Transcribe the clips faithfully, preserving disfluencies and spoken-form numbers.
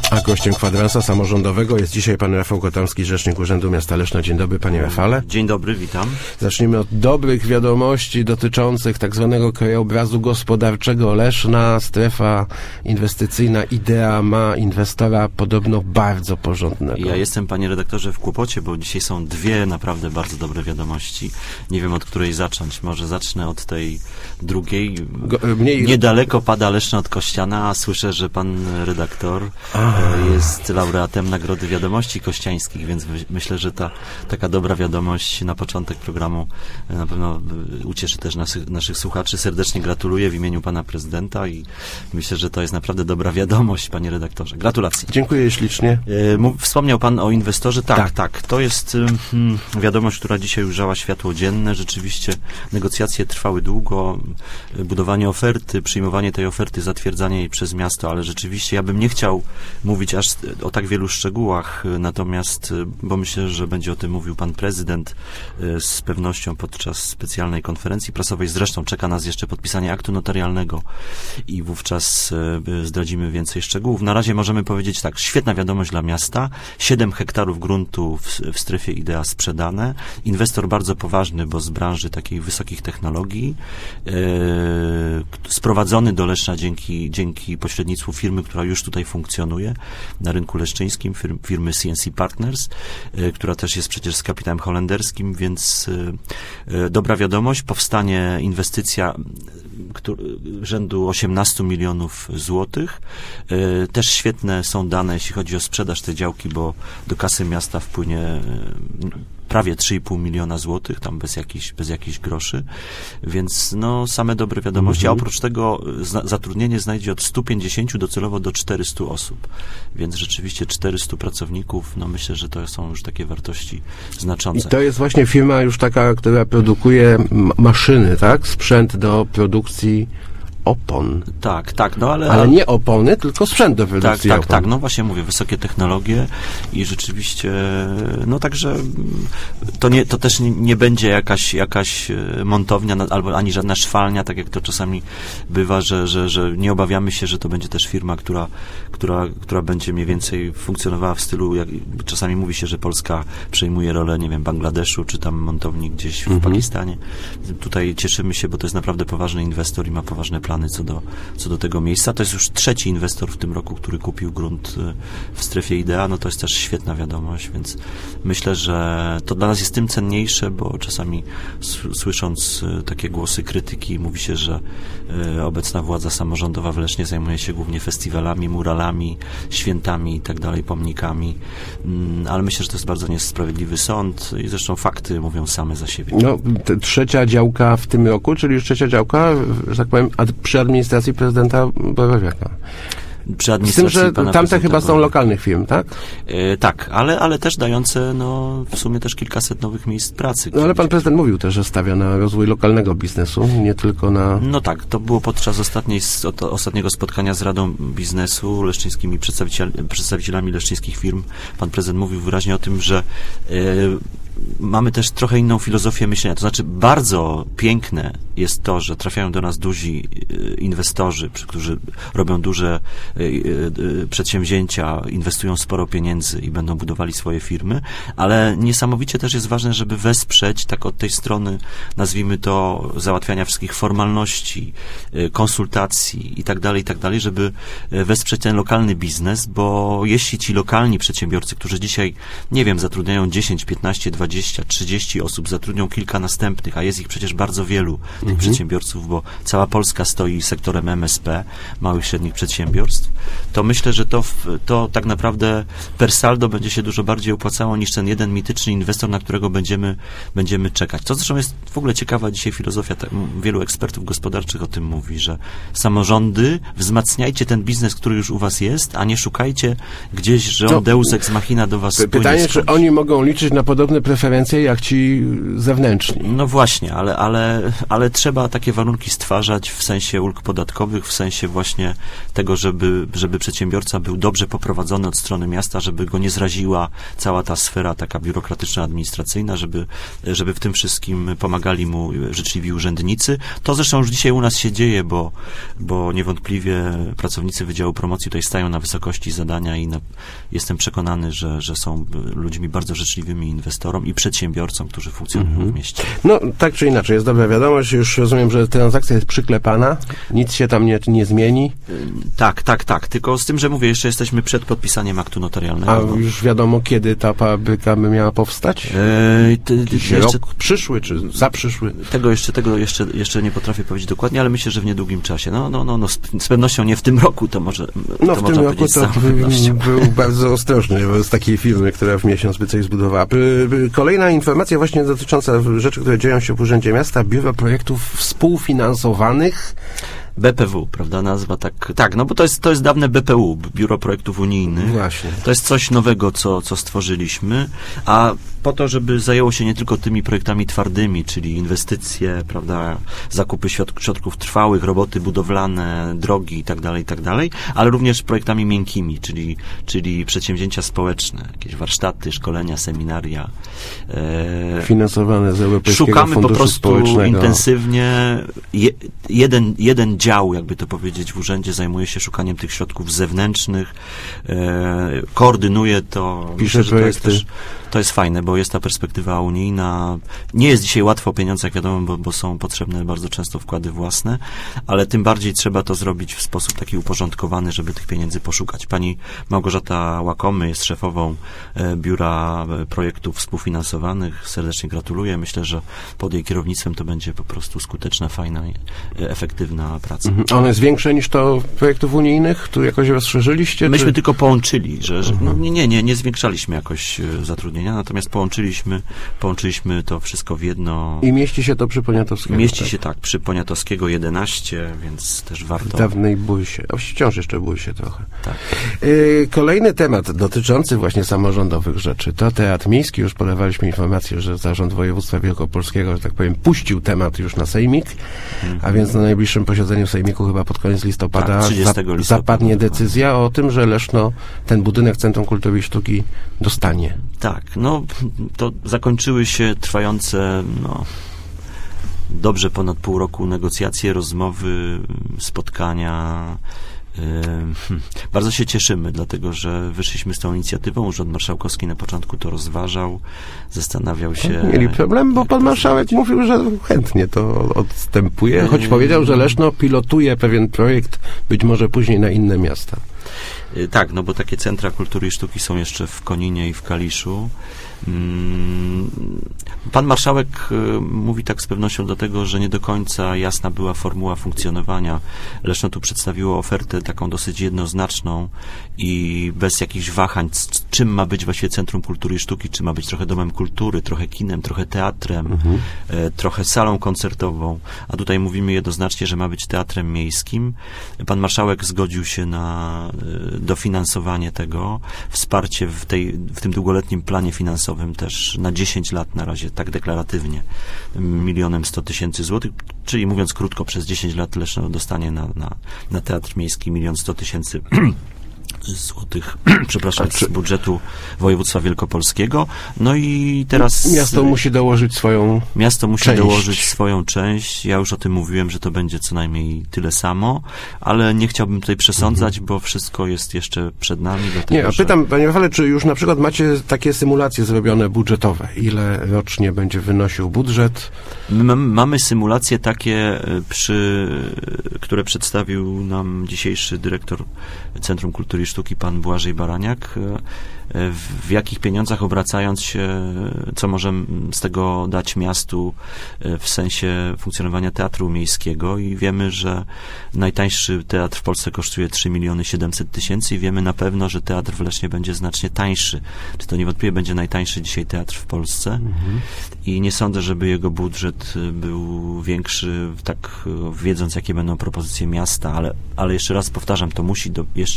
A gościem kwadransa samorządowego jest dzisiaj pan Rafał Kotamski, rzecznik Urzędu Miasta Leszna. Dzień dobry, panie Rafale. Dzień dobry, witam. Zacznijmy od dobrych wiadomości dotyczących tak zwanego krajobrazu gospodarczego Leszna. Strefa inwestycyjna Idea ma inwestora podobno bardzo porządnego. Ja jestem, panie redaktorze, w kłopocie, bo dzisiaj są dwie naprawdę bardzo dobre wiadomości. Nie wiem, od której zacząć. Może zacznę od tej drugiej. Go, mniej... Niedaleko pada Leszno od Kościana, a słyszę, że pan redaktor Aha. jest laureatem Nagrody Wiadomości Kościańskich, więc myślę, że ta taka dobra wiadomość na początek programu na pewno ucieszy też naszych, naszych słuchaczy. Serdecznie gratuluję w imieniu pana prezydenta i myślę, że to jest naprawdę dobra wiadomość, panie redaktorze. Gratulacje. Dziękuję ślicznie. Wspomniał pan o inwestorze. Tak, tak. tak. To jest hmm, wiadomość, która dzisiaj ujrzała światło dzienne. Rzeczywiście negocjacje trwały długo. Budowanie oferty, przyjmowanie tej oferty, zatwierdzanie jej przez miasto, ale rzeczywiście ja bym nie chciał mówić aż o tak wielu szczegółach, natomiast, bo myślę, że będzie o tym mówił pan prezydent z pewnością podczas specjalnej konferencji prasowej. Zresztą czeka nas jeszcze podpisanie aktu notarialnego i wówczas zdradzimy więcej szczegółów. Na razie możemy powiedzieć tak, świetna wiadomość dla miasta, siedem hektarów gruntu w, w strefie Idea sprzedane, inwestor bardzo poważny, bo z branży takiej wysokich technologii, e, sprowadzony do Leszna dzięki, dzięki pośrednictwu firmy, która już tutaj funkcjonuje na rynku leszczyńskim, firm, firmy C N C Partners, e, która też jest przecież z kapitałem holenderskim, więc e, e, dobra wiadomość, powstanie inwestycja który, rzędu osiemnaście milionów złotych. E, też świetne są dane, jeśli chodzi o sprzedaż tej działki, bo do kasy miasta wpłynie e, prawie trzy i pół miliona złotych, tam bez jakichś, bez jakichś groszy, więc no same dobre wiadomości, mhm. a oprócz tego zna, zatrudnienie znajdzie od stu pięćdziesięciu docelowo do czterystu osób, więc rzeczywiście czterystu pracowników, no myślę, że to są już takie wartości znaczące. I to jest właśnie firma już taka, która produkuje maszyny, tak? Sprzęt do produkcji opon. Tak, tak, no ale... Ale nie opony, tylko sprzęt do produkcji Tak, tak, opon. tak, no właśnie mówię, wysokie technologie i rzeczywiście, no także to, nie, to też nie, nie będzie jakaś, jakaś montownia albo ani żadna szwalnia, tak jak to czasami bywa, że, że, że nie obawiamy się, że to będzie też firma, która, która, która będzie mniej więcej funkcjonowała w stylu, jak czasami mówi się, że Polska przejmuje rolę, nie wiem, Bangladeszu, czy tam montowni gdzieś w mhm. Pakistanie. Tutaj cieszymy się, bo to jest naprawdę poważny inwestor i ma poważne plany co do, co do tego miejsca. To jest już trzeci inwestor w tym roku, który kupił grunt w strefie Idea, no to jest też świetna wiadomość, więc myślę, że to dla nas jest tym cenniejsze, bo czasami słysząc takie głosy krytyki, mówi się, że obecna władza samorządowa w Lesznie zajmuje się głównie festiwalami, muralami, świętami i tak dalej, pomnikami, ale myślę, że to jest bardzo niesprawiedliwy sąd i zresztą fakty mówią same za siebie. No, trzecia działka w tym roku, czyli już trzecia działka, że tak powiem, przy administracji prezydenta Borowiaka. Przy administracji Z tym, że tamte chyba są lokalnych firm, tak? Yy, tak, ale, ale też dające, no, w sumie też kilkaset nowych miejsc pracy. No ale pan prezydent mówił też, że stawia na rozwój lokalnego biznesu, nie tylko na... No tak, to było podczas ostatniej, ostatniego spotkania z Radą Biznesu, leszczyńskimi przedstawiciel, przedstawicielami leszczyńskich firm. Pan prezydent mówił wyraźnie o tym, że yy, mamy też trochę inną filozofię myślenia. To znaczy bardzo piękne jest to, że trafiają do nas duzi inwestorzy, którzy robią duże przedsięwzięcia, inwestują sporo pieniędzy i będą budowali swoje firmy, ale niesamowicie też jest ważne, żeby wesprzeć tak od tej strony, nazwijmy to, załatwiania wszystkich formalności, konsultacji i tak dalej, i tak dalej, żeby wesprzeć ten lokalny biznes, bo jeśli ci lokalni przedsiębiorcy, którzy dzisiaj, nie wiem, zatrudniają dziesięć, piętnaście, dwadzieścia, trzydzieści osób, zatrudnią kilka następnych, a jest ich przecież bardzo wielu, tych mhm. przedsiębiorców, bo cała Polska stoi sektorem M S P, małych, średnich przedsiębiorstw, to myślę, że to, to tak naprawdę per saldo będzie się dużo bardziej opłacało niż ten jeden mityczny inwestor, na którego będziemy, będziemy czekać. To zresztą jest w ogóle ciekawa dzisiaj filozofia, wielu ekspertów gospodarczych o tym mówi, że samorządy, wzmacniajcie ten biznes, który już u was jest, a nie szukajcie gdzieś, że on no, deus ex machina do was pytanie, czy oni mogą liczyć na podobne preferencje jak ci zewnętrzni. No właśnie, ale, ale, ale trzeba takie warunki stwarzać w sensie ulg podatkowych, w sensie właśnie tego, żeby, żeby przedsiębiorca był dobrze poprowadzony od strony miasta, żeby go nie zraziła cała ta sfera taka biurokratyczna, administracyjna, żeby, żeby w tym wszystkim pomagali mu życzliwi urzędnicy. To zresztą już dzisiaj u nas się dzieje, bo, bo niewątpliwie pracownicy Wydziału Promocji tutaj stają na wysokości zadania i na, jestem przekonany, że, że są ludźmi bardzo życzliwymi inwestorom i przedsiębiorcom, którzy funkcjonują mm-hmm. w mieście. No, tak czy inaczej, jest dobra wiadomość, już rozumiem, że transakcja jest przyklepana, nic się tam nie, nie zmieni. Tak, tak, tak, tylko z tym, że mówię, jeszcze jesteśmy przed podpisaniem aktu notarialnego. A już wiadomo, kiedy ta fabryka by miała powstać? Eee, ty, ty, jeszcze, rok przyszły, czy za przyszły? Tego jeszcze, tego jeszcze, jeszcze nie potrafię powiedzieć dokładnie, ale myślę, że w niedługim czasie. No, no, no, no z, z pewnością nie w tym roku, to może No, to w tym roku to był bardzo ostrożny, bo z takiej firmy, która w miesiąc by coś zbudowała. Kolejna informacja właśnie dotycząca rzeczy, które dzieją się w Urzędzie Miasta, Biuro Projektów Współfinansowanych. B P W, prawda, nazwa tak, tak, no bo to jest, to jest dawne B P U, Biuro Projektów Unijnych. Właśnie. To jest coś nowego, co, co stworzyliśmy, a po to, żeby zajęło się nie tylko tymi projektami twardymi, czyli inwestycje, prawda, zakupy środków trwałych, roboty budowlane, drogi i tak dalej, i tak dalej, ale również projektami miękkimi, czyli, czyli przedsięwzięcia społeczne, jakieś warsztaty, szkolenia, seminaria. E, Finansowane z Europejskiego Szukamy Funduszu po prostu Społecznego. intensywnie, je, jeden, jeden dział, jakby to powiedzieć, w urzędzie zajmuje się szukaniem tych środków zewnętrznych, e, koordynuje to. Pisze Myślę, projekty. To jest, też, to jest fajne, bo jest ta perspektywa unijna. Nie jest dzisiaj łatwo o pieniądzach, wiadomo, bo, bo są potrzebne bardzo często wkłady własne, ale tym bardziej trzeba to zrobić w sposób taki uporządkowany, żeby tych pieniędzy poszukać. Pani Małgorzata Łakomy jest szefową e, Biura Projektów Współfinansowanych. Serdecznie gratuluję. Myślę, że pod jej kierownictwem to będzie po prostu skuteczna, fajna, e, efektywna praca. Mhm. One jest większe niż to projektów unijnych? Tu jakoś rozszerzyliście? Myśmy czy... tylko połączyli, że, że mhm. no, nie, nie, nie zwiększaliśmy jakoś e, zatrudnienia, natomiast połączyliśmy, połączyliśmy to wszystko w jedno. I mieści się to przy Poniatowskiego? Mieści tak? się tak, przy Poniatowskiego jedenaście, więc też warto. W dawnej Bójsie. A wciąż jeszcze Bójsie trochę. Tak. Yy, kolejny temat dotyczący właśnie samorządowych rzeczy. To Teatr Miejski. Już podawaliśmy informację, że Zarząd Województwa Wielkopolskiego, że tak powiem, puścił temat już na Sejmik, mhm. a więc na najbliższym posiedzeniu Sejmiku chyba pod koniec listopada, tak, trzydziestego listopada zapadnie decyzja o tym, że Leszno ten budynek Centrum Kultury i Sztuki dostanie. Tak, no to zakończyły się trwające no, dobrze ponad pół roku negocjacje, rozmowy, spotkania. Yy, bardzo się cieszymy, dlatego że wyszliśmy z tą inicjatywą. Urząd Marszałkowski na początku to rozważał, zastanawiał się... Mieli problem, bo pan marszałek mówił, że chętnie to odstępuje, choć powiedział, że Leszno pilotuje pewien projekt, być może później na inne miasta. Tak, no bo takie centra kultury i sztuki są jeszcze w Koninie i w Kaliszu. Pan marszałek mówi tak z pewnością dlatego, że nie do końca jasna była formuła funkcjonowania. Leszno tu przedstawiło ofertę taką dosyć jednoznaczną i bez jakichś wahań, czym ma być właściwie Centrum Kultury i Sztuki, czy ma być trochę domem kultury, trochę kinem, trochę teatrem, mhm. e, trochę salą koncertową, a tutaj mówimy jednoznacznie, że ma być teatrem miejskim. Pan marszałek zgodził się na e, dofinansowanie tego, wsparcie w, tej, w tym długoletnim planie finansowym też na dziesięć lat na razie, tak deklaratywnie, milionem sto tysięcy złotych, czyli mówiąc krótko, przez dziesięć lat Leszno dostanie na, na, na teatr miejski milion sto tysięcy złotych, przepraszam, z budżetu województwa wielkopolskiego. No i teraz... Miasto musi dołożyć swoją Miasto musi część. dołożyć swoją część. Ja już o tym mówiłem, że to będzie co najmniej tyle samo, ale nie chciałbym tutaj przesądzać, mhm. bo wszystko jest jeszcze przed nami. Dlatego, nie, a że... pytam, panie Rafale, czy już na przykład macie takie symulacje zrobione budżetowe? Ile rocznie będzie wynosił budżet? My mamy symulacje takie, przy, które przedstawił nam dzisiejszy dyrektor Centrum Kultury i Sztuki, pan Błażej Baraniak, w jakich pieniądzach obracając się, co możemy z tego dać miastu w sensie funkcjonowania teatru miejskiego i wiemy, że najtańszy teatr w Polsce kosztuje trzy miliony siedemset tysięcy i wiemy na pewno, że teatr w Lesznie będzie znacznie tańszy. Czy to niewątpliwie będzie najtańszy dzisiaj teatr w Polsce mhm. i nie sądzę, żeby jego budżet był większy, tak wiedząc, jakie będą propozycje miasta, ale, ale jeszcze raz powtarzam, to musi do, jeszcze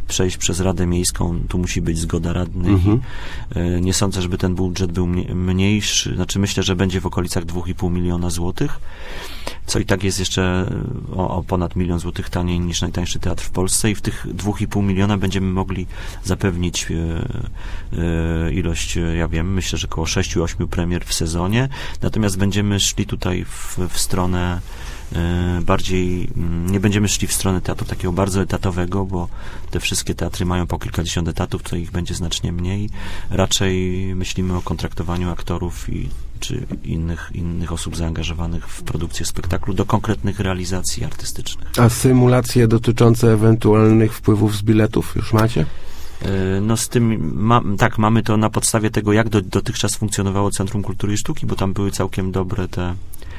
przejść przez Radę Miejską, tu musi być zgoda radnych. Mhm. I, nie sądzę, żeby ten budżet był mniejszy, znaczy myślę, że będzie w okolicach dwa i pół miliona złotych, co i tak jest jeszcze o, o ponad milion złotych taniej niż najtańszy teatr w Polsce i w tych dwa i pół miliona będziemy mogli zapewnić e, e, ilość, ja wiem, myślę, że około sześciu ośmiu premier w sezonie, natomiast będziemy szli tutaj w, w stronę e, bardziej, nie będziemy szli w stronę teatru takiego bardzo etatowego, bo te wszystkie teatry mają po kilkadziesiąt etatów, to ich będzie znacznie mniej. Raczej myślimy o kontraktowaniu aktorów i czy innych, innych osób zaangażowanych w produkcję spektaklu do konkretnych realizacji artystycznych. A symulacje dotyczące ewentualnych wpływów z biletów już macie? No z tym, ma, tak, mamy to na podstawie tego, jak do, dotychczas funkcjonowało Centrum Kultury i Sztuki, bo tam były całkiem dobre te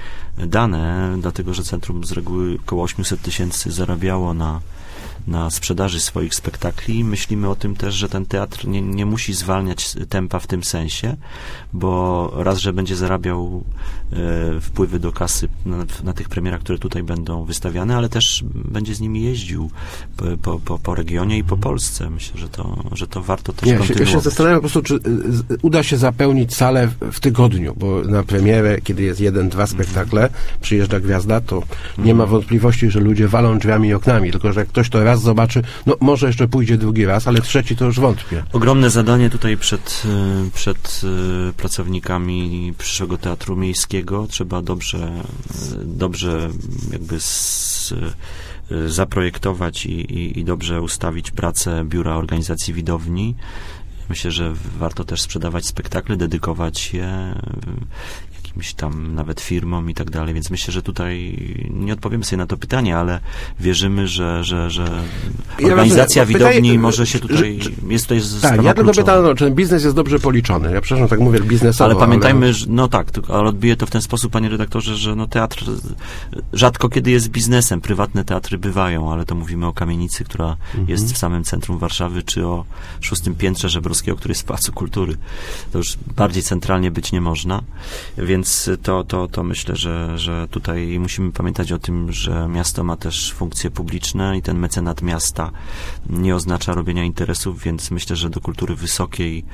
dane, dlatego, że centrum z reguły około osiemset tysięcy zarabiało na na sprzedaży swoich spektakli. Myślimy o tym też, że ten teatr nie, nie musi zwalniać tempa w tym sensie, bo raz, że będzie zarabiał e, wpływy do kasy na, na tych premierach, które tutaj będą wystawiane, ale też będzie z nimi jeździł po, po, po regionie i po Polsce. Myślę, że to, że to warto też ja kontynuować. Się, ja się zastanawiam po prostu, czy y, uda się zapełnić salę w, w tygodniu, bo na premierę, kiedy jest jeden, dwa spektakle, mm. przyjeżdża gwiazda, to mm. nie ma wątpliwości, że ludzie walą drzwiami i oknami, tylko że jak ktoś to raz zobaczy, no może jeszcze pójdzie drugi raz, ale trzeci to już wątpię. Ogromne zadanie tutaj przed, przed pracownikami przyszłego Teatru Miejskiego. Trzeba dobrze, dobrze jakby z, zaprojektować i, i, i dobrze ustawić pracę Biura Organizacji Widowni. Myślę, że warto też sprzedawać spektakle, dedykować je jakimś tam nawet firmom i tak dalej, więc myślę, że tutaj nie odpowiemy sobie na to pytanie, ale wierzymy, że, że, że organizacja ja widowni pytaj, może się tutaj, że, jest tutaj sprawa tak, ja tylko kluczowa. pytam, no, czy biznes jest dobrze policzony. Ja przepraszam, tak mówię biznesowo. Ale pamiętajmy, ale... że, no tak, ale odbiję to w ten sposób, panie redaktorze, że no teatr rzadko kiedy jest biznesem. Prywatne teatry bywają, ale to mówimy o Kamienicy, która mhm. jest w samym centrum Warszawy, czy o szóstym piętrze Żebrowskiego, który jest w Pałacu Kultury. To już bardziej centralnie być nie można, więc Więc to, to, to myślę, że, że tutaj musimy pamiętać o tym, że miasto ma też funkcje publiczne i ten mecenat miasta nie oznacza robienia interesów, więc myślę, że do kultury wysokiej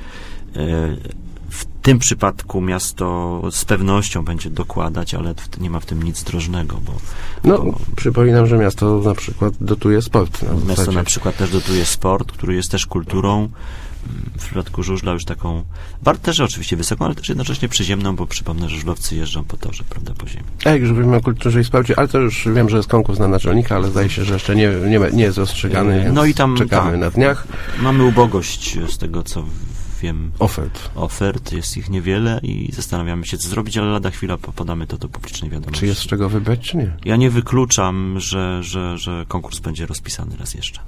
w tym przypadku miasto z pewnością będzie dokładać, ale nie ma w tym nic drożnego, bo... No, bo, przypominam, że miasto na przykład dotuje sport. Na miasto zasadzie. na przykład też dotuje sport, który jest też kulturą. W przypadku żużla już taką, też oczywiście wysoką, ale też jednocześnie przyziemną, bo przypomnę, że żużlowcy jeżdżą po torze, prawda, po ziemi. A jak już mówimy o kulturze i sporcie, ale to już wiem, że jest konkurs na naczelnika, ale zdaje się, że jeszcze nie, nie, nie jest rozstrzygany, więc no i tam, czekamy tak, na dniach. Mamy ubogość z tego, co wiem. Ofert. Ofert, jest ich niewiele i zastanawiamy się, co zrobić, ale lada chwila podamy to do publicznej wiadomości. Czy jest z czego wybrać, czy nie? Ja nie wykluczam, że, że, że konkurs będzie rozpisany raz jeszcze.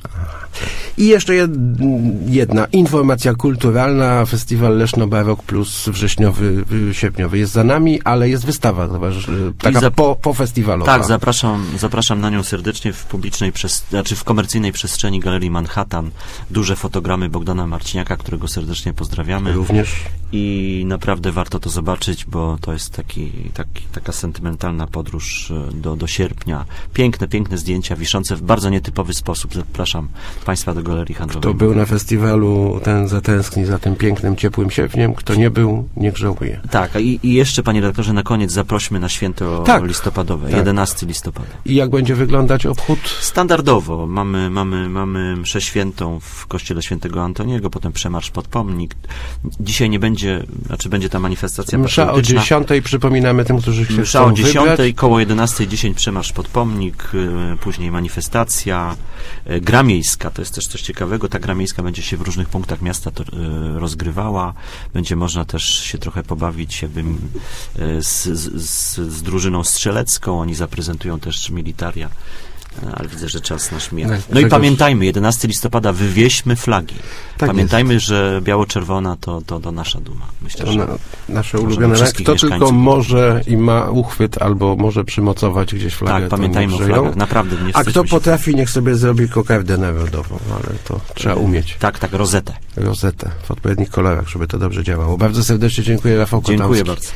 I jeszcze jedna informacja kulturalna. Festiwal Leszno Barok Plus wrześniowy, sierpniowy jest za nami, ale jest wystawa, taka za, po, po festiwalowa. Tak, zapraszam, zapraszam na nią serdecznie w publicznej, przez, znaczy w komercyjnej przestrzeni Galerii Manhattan. Duże fotogramy Bogdana Marciniaka, którego serdecznie pozdrawiamy. Również. I naprawdę warto to zobaczyć, bo to jest taki, taki, taka sentymentalna podróż do, do sierpnia. Piękne, piękne zdjęcia, wiszące w bardzo nietypowy sposób. Zapraszam Państwa do Galerii Handlowej. Kto był na festiwalu, ten zatęskni za tym pięknym, ciepłym sierpniem. Kto nie był, niech żałuje. Tak, i, i jeszcze, panie redaktorze, na koniec zaprośmy na święto tak, listopadowe, tak. jedenastego listopada. I jak będzie wyglądać obchód? Standardowo. Mamy, mamy, mamy mszę świętą w kościele świętego Antoniego, potem przemarsz pod pomnik. Dzisiaj nie będzie, znaczy będzie ta manifestacja msza o dziesiątej, przypominamy tym, którzy się msza o dziesiątej, koło jedenastej dziesięć przemarsz pod pomnik, y, później manifestacja, y, gra miejska, to jest też coś ciekawego, ta gra miejska będzie się w różnych punktach miasta to, y, rozgrywała, będzie można też się trochę pobawić jakby y, z, z, z drużyną strzelecką, oni zaprezentują też militaria. Ale widzę, że czas nasz mija. No i pamiętajmy, jedenastego listopada wywieźmy flagi. Tak pamiętajmy, jest. że biało-czerwona to, to, to nasza duma. Myślę, to że na, nasze ulubione. Kto tylko może i ma uchwyt, albo może przymocować gdzieś flagę. Tak, pamiętajmy o flagach. Naprawdę nie A kto potrafi, niech sobie zrobi kokardę narodową, ale to trzeba umieć. Tak, tak, rozetę. Rozetę w odpowiednich kolorach, żeby to dobrze działało. Bardzo serdecznie dziękuję, Rafał Kotamski. Dziękuję bardzo.